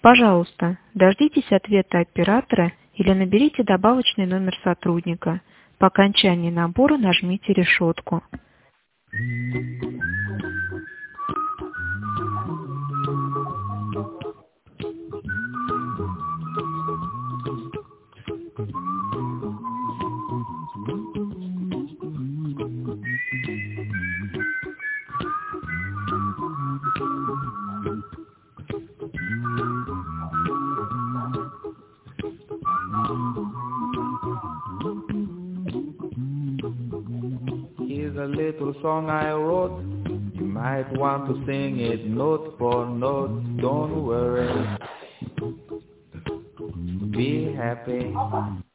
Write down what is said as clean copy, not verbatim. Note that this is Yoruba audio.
Пожалуйста, дождитесь ответа оператора или наберите добавочный номер сотрудника. По окончании набора нажмите решетку. Here's a little song I wrote. You might want to sing it note for note. Don't worry. Be happy.